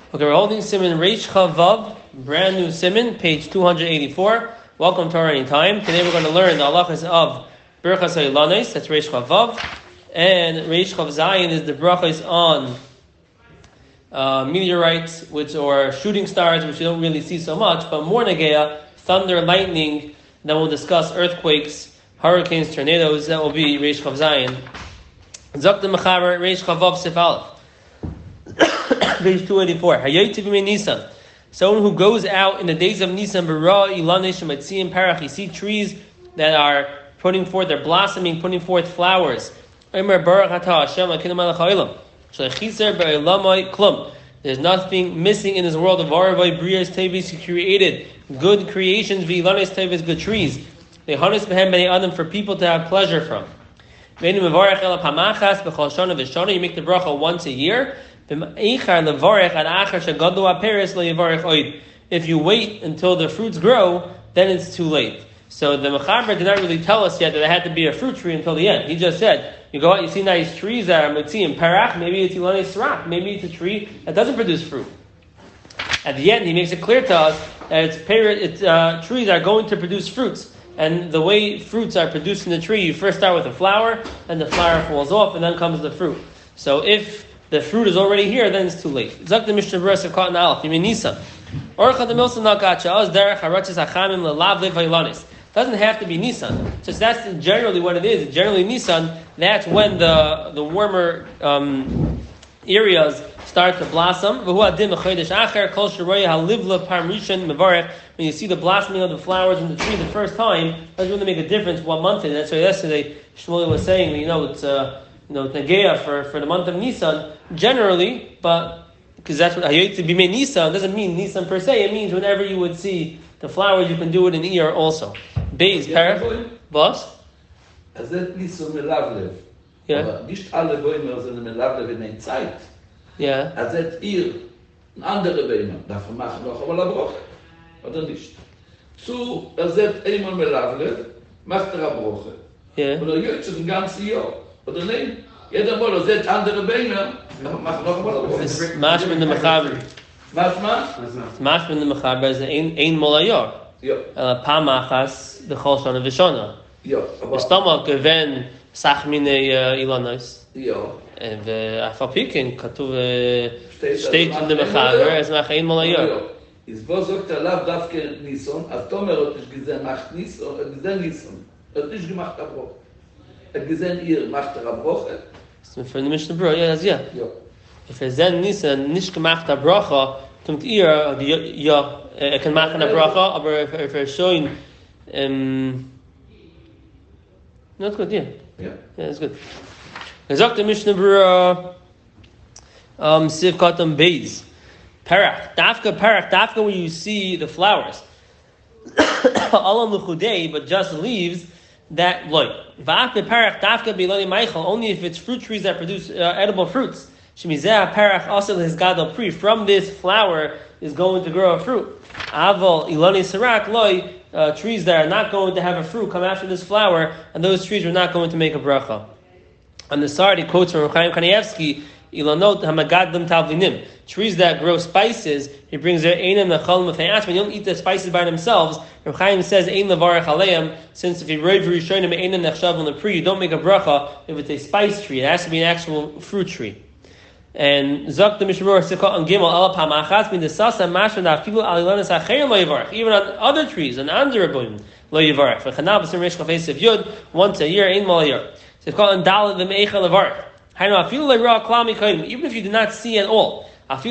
Okay, we're holding Siman Reish Chavav, brand new Siman, page 284. Welcome to our Anytime. Today we're going to learn the halachas of Birchas HaIlanos, that's Reish Chavav, and Reish Chav Zayin is the brachas on meteorites, or shooting stars, which you don't really see so much, but more Nageya, thunder, lightning, then we'll discuss earthquakes, hurricanes, tornadoes, that will be Reish Chav Zayin. Zok the Mechaber, Reish Chavav Sif Aleph. Page 284. Hayotiv min Nisan. Someone who goes out in the days of Nisan, Bara, Ilanesh, Matziim, Parach, you see trees that are putting forth, they're blossoming, putting forth flowers. There's nothing missing in this world of Aravai, Brias, Tevis. He created good creations, Ilanesh, Tevis, good trees. They harness behem b'nei adam for people to have pleasure from. You make the bracha once a year. If you wait until the fruits grow, then it's too late. So the Mechaber did not really tell us yet that it had to be a fruit tree until the end. He just said, you go out, you see nice trees that are Matziim, Parach, maybe it's Ilanei Srach, maybe it's a tree that doesn't produce fruit. At the end, he makes it clear to us that trees are going to produce fruits. And the way fruits are produced in the tree, you first start with a flower, and the flower falls off, and then comes the fruit. So if the fruit is already here, then it's too late. Zak the Mishnah Berurah of Cotton Aleph, Yemi Nisan. Orcha the Milson Nakacha, Oz Derech Haratzis Achamim Lelav Lev Hailanis. Doesn't have to be Nisan. Just that's generally what it is. Generally Nisan, that's when the warmer areas start to blossom. When you see the blossoming of the flowers in the tree the first time, doesn't really make a difference what month it is. That's why yesterday Shmuel was saying, it's Nageya for the month of Nisan, generally, but because that's what Hayotiv b'mei Nisan doesn't mean Nisan per se. It means whenever you would see the flowers, you can do it in Iyar also. Beis, Parach, Bos? As that Nisan melavlev. Yeah. Nicht alle Bäume sind melavlev in der Zeit. Yeah. As that Iyar, andere Bäume, davon machen noch aber Bruch, oder nicht? So, as that einmal melavlev, macht Bruch. Yeah. Oder jetzt ein ganzes Jahr. Oder nein? Jeder Mal, als das andere Beine, macht noch einmal Bruch. Mashma in the Mechaber. Mashma in the Mechaber is ein Mol Hayar. Ja. Pamachas, the Chol Shana V'Shana. Ja. The stomach, when Sachmine Ilanos. Ja. Afapikin, Katuv, steht in the Mechaber, as nach ein Mol Hayar. Is wo sagt Lav Davke Nisan, als Tomer hat nicht gesehen, macht Nisan, hat gesehen Nisan. Hat nicht gemacht Bruch. Hat gesehen, ihr macht Bruch. Für die Mishnah Berurah, yeah. If Zen Nisan nicht gemacht Bracha, kommt ihr, kann machen Bracha, aber if showing, not good, yeah. Yeah, that's good. Gesagt the Mishnah Berurah, Siv Katan Beis. Parach, Dafka, where you see the flowers. Alam L'chudei, but just leaves, that loy. Va'af Parach Dafka B'iloni Meichel, only if it's fruit trees that produce edible fruits. Shemizeh Parach Asel His Gadol Pri, from this flower is going to grow a fruit. Aval Iloni Sarak loy, trees that are not going to have a fruit come after this flower, and those trees are not going to make a bracha. On the side, he quotes from Chaim Kanievsky, Ilonot Hamagadlim Talvinim, trees that grow spices, he brings their Einam Nechalim V'Chayash, when you don't eat the spices by themselves, Rav Chaim says, Ein Levarach Aleim, since if you read Rishonim Einam Nechshav on the Pri, you don't make a bracha if it's a spice tree, it has to be an actual fruit tree. And Zok the Mishnah Berurah Sikot on Gimel Ala Pamachas min Desasa Mashma Dafilu Alilanas Acherim Lo Yivarach, even on other trees, on Andre Rabbeim Lo Yivarach. For Chanab B'Sim Reish Chafei Siv Yud, once a year, Ein Mal Yar. Sikot on Dalet V'Meicha Levarach. Even if you do not see at all, once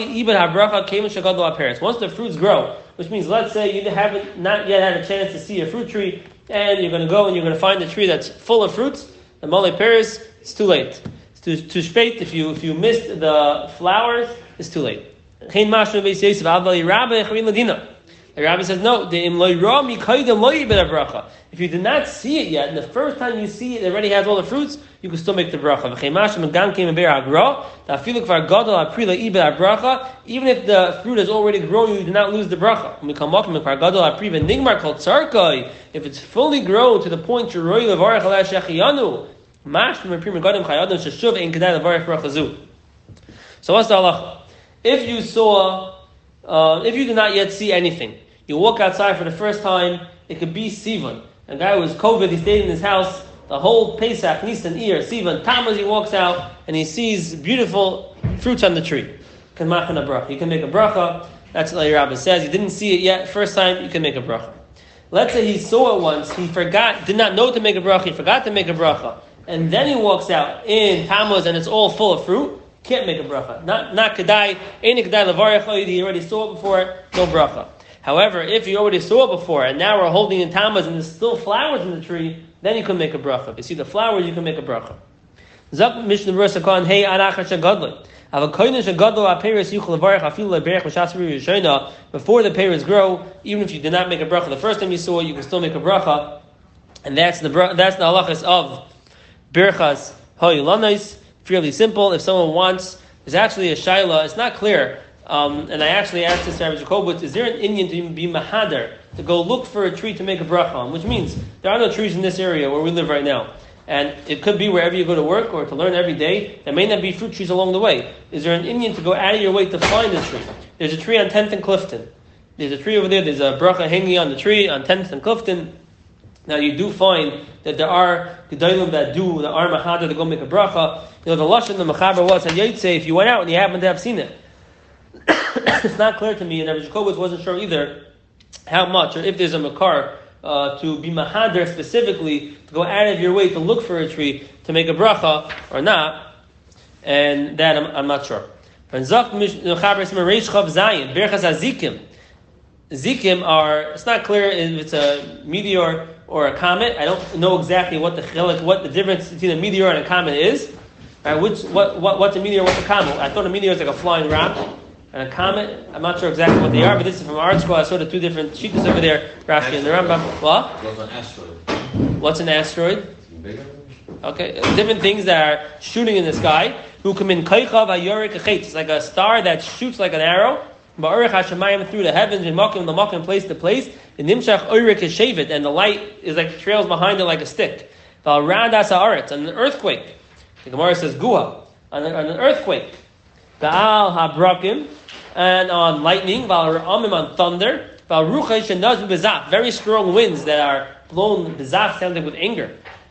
the fruits grow, which means, let's say you haven't not yet had a chance to see a fruit tree, and you're going to go and you're going to find a tree that's full of fruits, the Mole Paris, it's too late. It's too spät. If you missed the flowers, it's too late. The rabbi says, no, if you did not see it yet, and the first time you see it, it already has all the fruits, you can still make the bracha. Even if the fruit has already grown, you do not lose the bracha. If it's fully grown to the point you're roy levarach ala shechiyanu, so what's the halacha? if you saw, if you did not yet see anything, you walk outside for the first time, it could be Sivan. A guy who was COVID, he stayed in his house, the whole Pesach, Nisan, Iyar, Sivan, Tammuz, he walks out, and he sees beautiful fruits on the tree. You can make a bracha. That's what the Rabbi says. He didn't see it yet. First time, you can make a bracha. Let's say he saw it once, he forgot, did not know to make a bracha, he forgot to make a bracha, and then he walks out in Tammuz and it's all full of fruit, can't make a bracha. Not kedai, ain't kedai levarech, he already saw it before, no bracha. However, if you already saw it before, and now we're holding in Tammuz and there's still flowers in the tree, then you can make a bracha. If you see the flowers, you can make a bracha. Zak Mishnah Berurah Sakon, hey anachar shagadlin. Before the peiros grow, even if you did not make a bracha the first time you saw it, you can still make a bracha, and that's the halachas of birchas ha'ilanois. Fairly simple. If someone wants, there's actually a shaila. It's not clear, and I actually asked this to Rabbi Jacobowitz: is there an Indian to be mahader to go look for a tree to make a bracha on? Which means there are no trees in this area where we live right now. And it could be wherever you go to work or to learn every day. There may not be fruit trees along the way. Is there an Indian to go out of your way to find a tree? There's a tree on 10th and Clifton. There's a tree over there. There's a bracha hanging on the tree on 10th and Clifton. Now you do find that there are gedolim that are mahada to go make a bracha. The lashon the mechaber was and you'd say if you went out and you happen to have seen it. It's not clear to me, and Rabbi Jacobowitz wasn't sure either how much or if there's a makar to be mahader specifically, to go out of your way to look for a tree to make a bracha or not, and that I'm not sure. Zikim are, it's not clear if it's a meteor or a comet. I don't know exactly what the difference between a meteor and a comet is. What's a meteor, what's a comet? I thought a meteor is like a flying rock. And a comet, I'm not sure exactly what they are, but this is from art school. I saw the two different sheets over there, Rashi and the Rambam. What? What's an asteroid? What's an asteroid? Bigger. Okay, different things that are shooting in the sky. Who come in kaichav ayorik achetz. It's like a star that shoots like an arrow. Ba'orich hashemayim through the heavens, in makim, place to place. The nimshach oirik is shavit, and the light is like trails behind it like a stick. Va'radas haaretz, and an earthquake. The Gemara says guha, on an earthquake. Ba'al habrakim, and on lightning, on thunder, very strong winds that are blown bezach, sounds like with anger.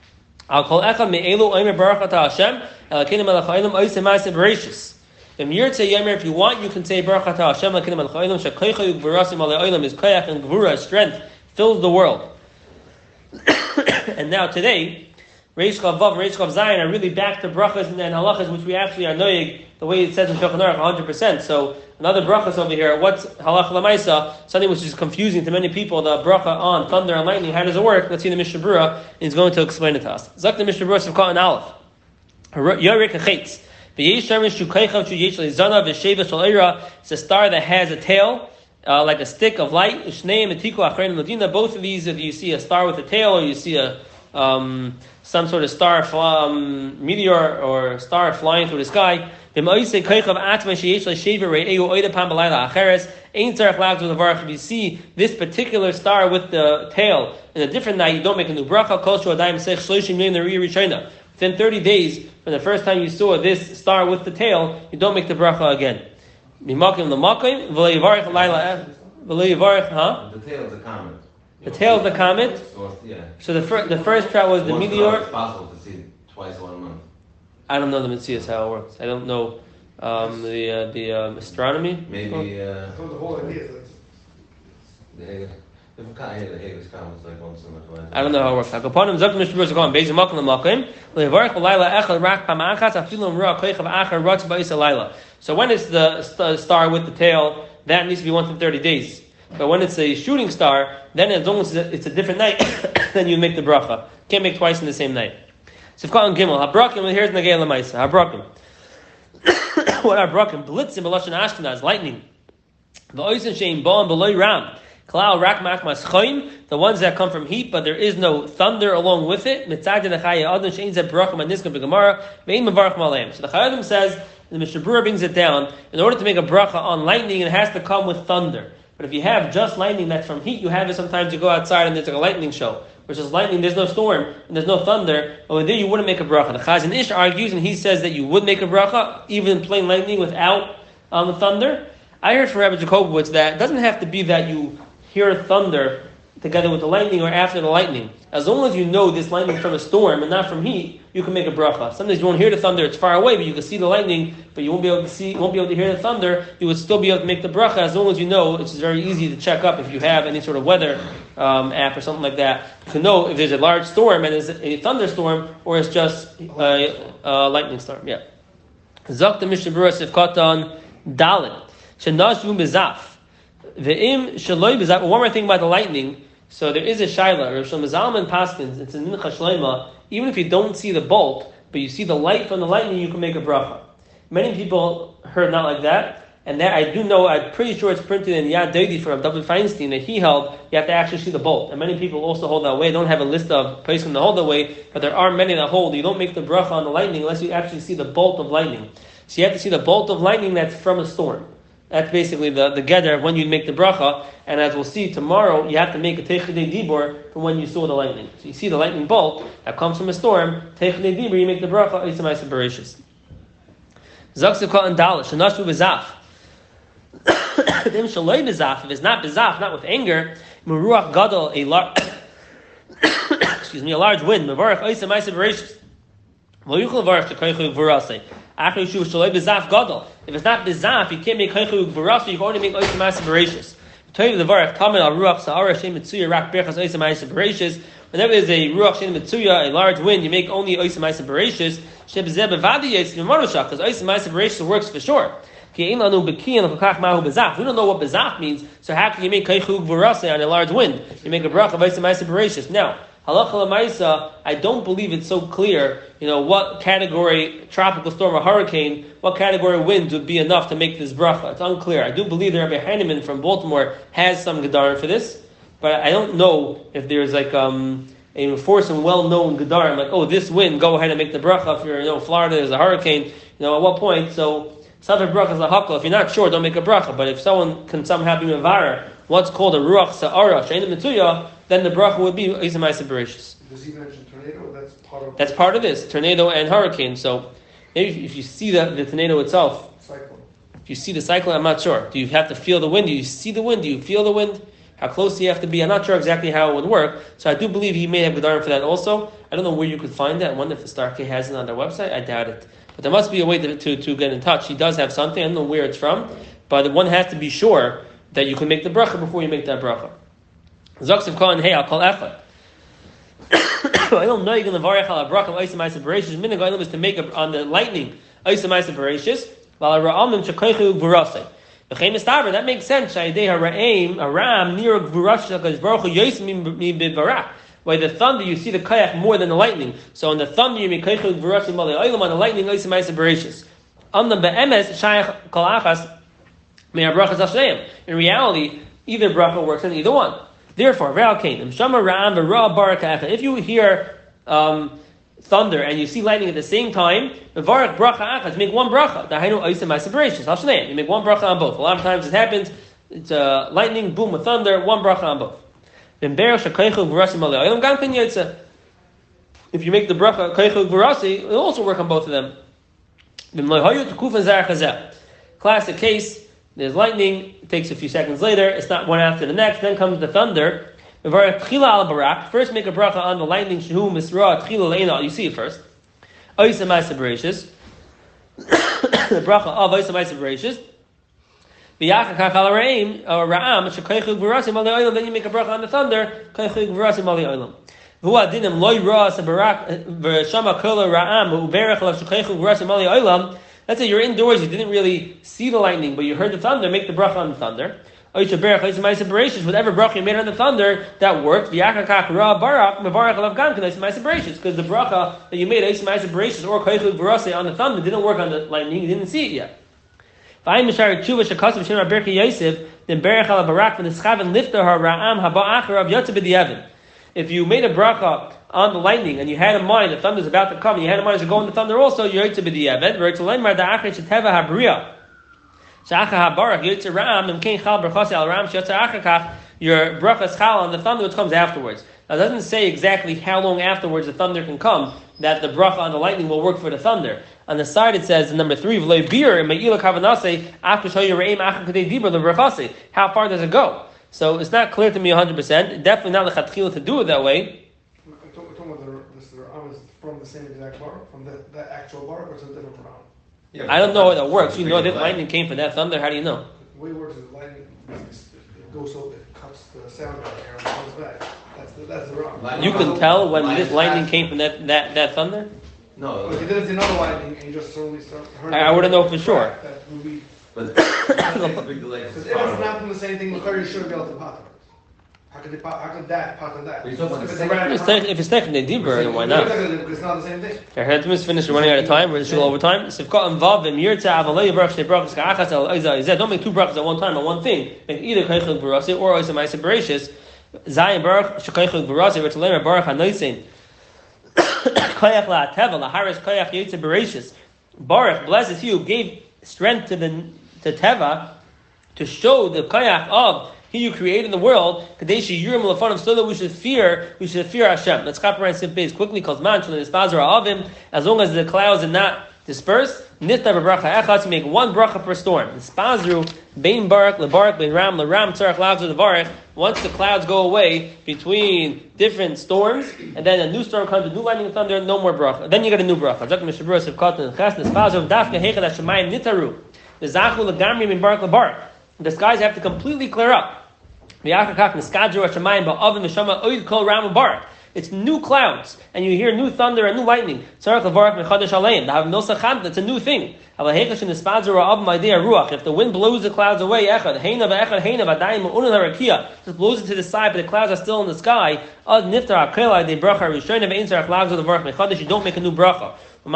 If you want, you can say Baruch Atah Hashem Elokeinu melech haolam shekocho ugvurasim alei olam. His koyach and gvura, strength, fills the world. And now today, Reish Chav Vav, Reish Chav Zayin are really back to brachas and halachas, which we actually are noyig the way it says in Shulchan Aruch 100%. So another brachas over here. What's halacha lamaisa? Something which is confusing to many people. The bracha on thunder and lightning. How does it work? Let's see the Mishnah Berurah, and he's going to explain it to us. Zak the Mishnah Berurah Sivkot and Aleph. Yorik achetz. It's a star that has a tail, like a stick of light. Both of these, if you see a star with a tail, or you see a some sort of star, meteor or star flying through the sky, if you see this particular star with the tail in a different night, you don't make a new bracha. Within 30 days from the first time you saw this star with the tail, you don't make the bracha again. The tail of the comet. The tail of the comet. Yeah. So the first trial was the meteor. It's possible to see twice in 1 month. I don't know the Metzias how it works. I don't know the astronomy. Maybe So the whole idea is the Haggar's comments like once in a while. I don't know how it works. Akaponim zok Mishnah Berurah going based on makom lemakom levarich l'layla echad rak pamachas afilu mra koichav achar rotz ba'is alayla. So when it's the star with the tail, that needs to be once in 30 days. But when it's a shooting star, then as long as it's a different night, then you make the bracha. Can't make twice in the same night. Sivkot and Gimel habrakim. Here's Nagei Lamaisa habrakim. What are brakim? Blitzim b'lashon Ashkenaz, lightning. V'oisen sheim ba'am b'loy ram. Klal rak makmas choim, the ones that come from heat, but there is no thunder along with it. Mitzad denachaya adon shein zeh brachim aniskan b'gemara ve'im mevarchim aleim. So the Chayadim says, the Mishnah Berurah brings it down. In order to make a bracha on lightning, it has to come with thunder. But if you have just lightning that's from heat, you have it sometimes you go outside and there's like a lightning show. Versus lightning, there's no storm and there's no thunder. Over there, you wouldn't make a bracha. The Chazon Ish argues and he says that you would make a bracha, even in plain lightning without on the thunder. I heard from Rabbi Jacobowitz that it doesn't have to be that you hear thunder together with the lightning or after the lightning. As long as you know this lightning from a storm and not from heat, you can make a bracha. Sometimes you won't hear the thunder; it's far away, but you can see the lightning, but you won't be able to hear the thunder. You would still be able to make the bracha as long as you know. It's very easy to check up if you have any sort of weather app or something like that. You can know if there's a large storm and it's a thunderstorm or it's just a lightning storm. Yeah. Zok the Mishnah Berurah Sifkatan Dalit Shenashvu Bezaf Ve'im Shaloi Bezaf. One more thing about the lightning. So there is a shaila. Rav Shlomo Zalman Paskins. It's in Mincha Shleima. Even if you don't see the bolt, but you see the light from the lightning, you can make a bracha. Many people heard not like that, and that I do know. I'm pretty sure it's printed in Yad Doidi from David Feinstein that he held. You have to actually see the bolt, and many people also hold that way. I don't have a list of places that hold that way, but there are many that hold you don't make the bracha on the lightning unless you actually see the bolt of lightning. So you have to see the bolt of lightning that's from a storm. That's basically the gather of when you make the bracha. And as we'll see tomorrow, you have to make a Techidei Dibor from when you saw the lightning. So you see the lightning bolt that comes from a storm, Techidei Dibor, you make the bracha, Oisem Ma'aser Bereishis. Zaksikot and Dalish, Shenashvu Bezaf. Dim Shaloi Bezaf, if it's not Bezaf, not with anger, Meruach Gadol, a large wind, Mevarach Oisem Ma'aser Bereishis. Lo yuchel varach shekoichu v'rasei. After Yeshuv shaloi bezaf gadol. If it's not bezaf, you can't make koichu v'rasei. You can only make oisem ma'aser bereishis. Toiv the varach tamen al ruach sa'ara shem mitzuya rak berachas oisem ma'aser bereishis. Whenever there's a ruach shem mitzuya, a large wind, you make only oisem ma'aser bereishis. Shem bezeh bevadi yetz v'manushach, because oisem ma'aser bereishis works for sure. Ki ein lanu bekiyan l'chakach mahu bezaf. We don't know what bezaf means, so how can you make koichu v'rasei on a large wind? You make a bracha of oisem ma'aser bereishis. Now, halacha l'maisa, I don't believe it's so clear, what category, tropical storm or hurricane, what category wind would be enough to make this bracha. It's unclear. I do believe that Rabbi Heinemann from Baltimore has some gedarim for this, but I don't know if there's like a force and well-known gedarim, like, this wind, go ahead and make the bracha. If you're, Florida, there's a hurricane, at what point, so, Savar bracha is a hakol. If you're not sure, don't make a bracha, but if someone can somehow be mevarer, what's called a ruach sa'ara, she'ein mitzuya, then the bracha would be oisem ma'aser bereishis. Does he mention tornado? That's part of this, tornado and hurricane. So maybe if you see the tornado itself, cyclone. If you see the cyclone, I'm not sure. Do you have to feel the wind? Do you see the wind? Do you feel the wind? How close do you have to be? I'm not sure exactly how it would work. So I do believe he may have gedarim for that also. I don't know where you could find that. I wonder if the Starkey has it on their website. I doubt it. But there must be a way to get in touch. He does have something. I don't know where it's from. But one has to be sure that you can make the bracha before you make that bracha. Zoksev Kohen, hey, I'll call Echad. I don't know you're going to varech al bracha of oisem ma'aser bereishis. Minhag Olam is to make on the lightning oisem ma'aser bereishis. While ra'amim shekoichu gvurasei. V'chein mistaber, that makes sense. Shayidei ha'ra'im haram near gvurasei because baruch hu yosim mi b'varach. By the thunder, you see the kayak more than the lightning. So on the thunder, you make koichu gvurasei malei olam. On the lightning, oisem ma'aser bereishis. On the be'emes shayach kol achas me'ar brachas ashleim. In reality, either bracha works in either one. Therefore, if you hear thunder and you see lightning at the same time, make one bracha. You make one bracha on both. A lot of times it happens, it's lightning, boom, with thunder, one bracha on both. If you make the bracha, it will also work on both of them. Classic case. There's lightning, it takes a few seconds later, it's not one after the next, then comes the thunder. First make a bracha on the lightning, you see it first. Oisem ma'aser bereishis. The bracha of oisem ma'aser bereishis. Then you make a bracha on the thunder, let's say you're indoors, you didn't really see the lightning, but you heard the thunder, make the bracha on the thunder. Whatever bracha you made on the thunder, that worked. Because the bracha that you made, or on the thunder, didn't work on the lightning, you didn't see it yet. Then if you made a bracha on the lightning and you had in mind the thunder's about to come, and you had in mind to go in the thunder also, you're to be the event. Your bracha is chal on the thunder which comes afterwards. Now, it doesn't say exactly how long afterwards the thunder can come that the bracha on the lightning will work for the thunder. On the side it says in number 3, how far does it go? So it's not clear to me 100%. Definitely not lechatchila to do it that way. I'm talking about this Ram is from the same exact bar, from the actual bar, or it's a different Ram? Yeah, I don't know how that works. You know that lightning came from that thunder. How do you know? The way it works is lightning it goes so it cuts the sound out here and comes back. That's the Ram. You can tell when this lightning came from that thunder? No. But if you did it to another lightning and you just suddenly start heard I wouldn't know for sure. That would be. But that's a big delay. Because if it's not from the same thing, you shouldn't be able to pot it. How could that pot on that? But you're talking about If the it's second- If it's taken the deeper, then why not? Because it's not the same thing. Okay, let's finish. We're running out of time. We're just over time. Sivkot involved in Mirta Avalei Baruch Brachas Ka'achas El Izah. Don't make two brachas at one time on one thing. Make either Kaychel Barasi or Oisa Ma'aser Bereshis. Zayin Baruch Shekaychel Barasi. Which Lemer Baruch Hanoisin. Koyach La Teva Laharis Koyach Yitzer Bereshis. Baruch, blessed he who gave strength to Teva to show the Koyach of He who created the world, Kadeshi Yurim Lafanav, so that we should fear Hashem. Let's copy around Sim Base quickly, because man shall Nispazer Avim, as long as the clouds are not dispersed, Nifta Bracha Echad, to make one bracha per storm. Nispazru, Bein Barak, Lebarak, Bein Ram, Leram, Tzarech Lavzu, Levarech. Once the clouds go away between different storms, and then a new storm comes, a new lightning and thunder, no more bracha. Then you get a new bracha. Jakim Mishabur, Sivkot, Ches, Nispazru, Dafka, Hechad, Hashemayim, Nitaru. The Zachu, Legamri, Bein Barak, Lebarak. The skies have to completely clear up. It's new clouds, and you hear new thunder and new lightning. It's a new thing. If the wind blows the clouds away, just blows it to the side, but the clouds are still in the sky, you don't make a new bracha. And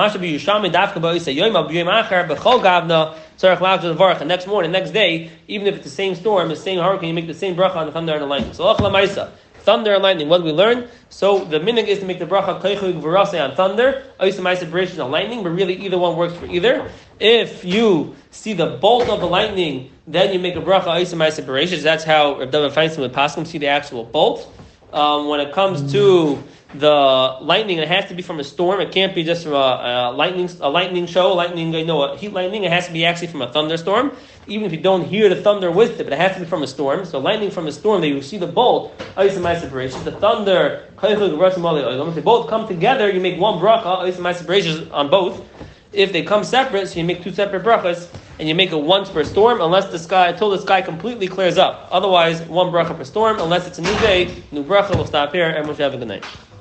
next morning, next day, even if it's the same storm, the same hurricane, you make the same bracha on the thunder and the lightning. So, thunder and lightning, what do we learn? So, the minhag is to make the bracha keichug v'rasei on thunder, oisa ma'aser bereshis on lightning, but really either one works for either. If you see the bolt of the lightning, then you make a bracha oisa ma'aser bereshis. That's how Reb David Feinstein with Paskim see the actual bolt. When it comes to the lightning, it has to be from a storm. It can't be just from a lightning show, a heat lightning. It has to be actually from a thunderstorm. Even if you don't hear the thunder with it, but it has to be from a storm. So lightning from a storm, that you see the bolt, the thunder, if they both come together, you make one bracha on both. If they come separate, so you make two separate brachas, and you make it once per storm, until the sky completely clears up. Otherwise, one bracha per storm, unless it's a new day, new bracha. We'll stop here, and we'll have a good night.